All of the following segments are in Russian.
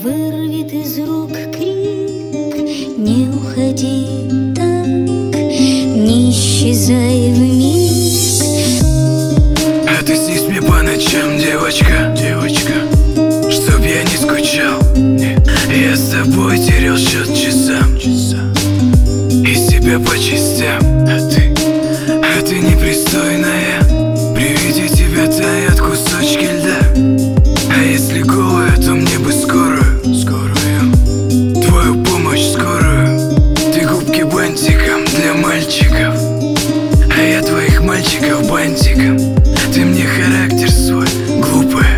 вырвет из рук крик. Не уходи так, не исчезай вмиг. А ты снись мне по ночам, девочка, девочка, чтоб я не скучал. Я с тобой терял счет часам, из тебя по частям. А ты непристойная, при виде тебя таят кусочки льда. А если голая, то мне бы скорую, твою помощь скорую. Ты губки бантиком для мальчиков, а я твоих мальчиков бантиком. Ты мне характер свой, глупая,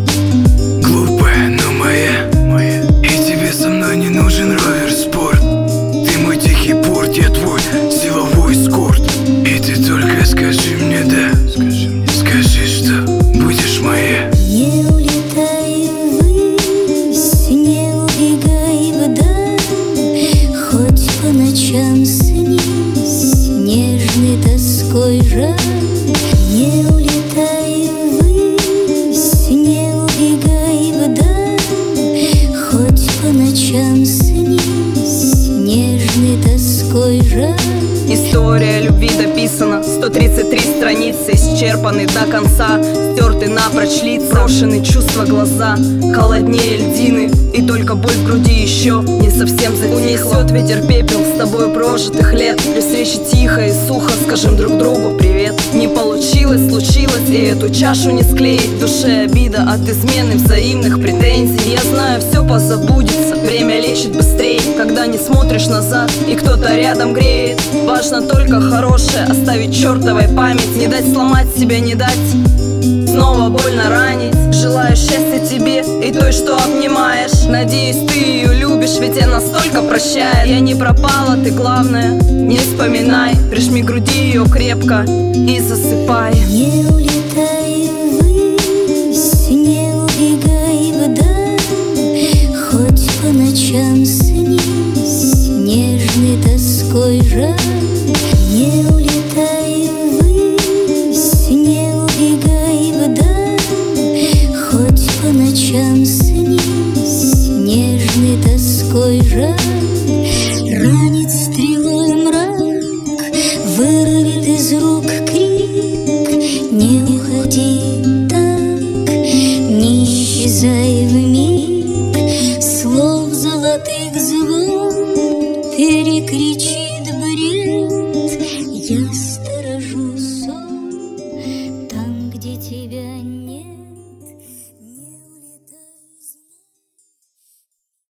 но моя. И тебе со мной не нужен ровер-спорт. Ты мой тихий порт, я твой силовой эскорт. И ты только скажи мне да, скажи, что будешь моя. Не улетай ввысь, не убегай вдаль, хоть по ночам снись нежной тоской жаль. Не улетай ввысь, не убегай вдаль, хоть по ночам снись нежной тоской жаль. История любви дописана, 133 страницы, исчерпаны до конца, стерты напрочь лица, брошены чувства глаза, холоднее льдины, и только боль в груди еще не совсем затихла. Унесет ветер пепел с тобой прожитых лет. При встрече тихо и сухо скажем друг другу привет. Не получилось, случилось, и эту чашу не склеить. В душе обида от измены, взаимных претензий. Я знаю, все позабудется, время лечит быстрее, когда не смотришь назад и кто-то рядом греет. Важно только хорошее оставить чертовой память, не дать сломать себя, не дать снова больно ранить. Желаю счастья тебе и той, что обнимаешь. Надеюсь, ты ее любишь, ведь она столько прощает. Я не пропала, ты главное, не вспоминай. Прижми к груди ее крепко и засыпай. Не улетай ввысь, не убегай вдаль, хоть по ночам снись нежной тоской жаль. Не улетай ввысь, не убегай вдаль, хоть по ночам снись нежной тоской жаль. Ранит стрелой мрак, вырвет из рук крик. Не уходи так, не исчезай вмиг. Слов золотых звон перекричи.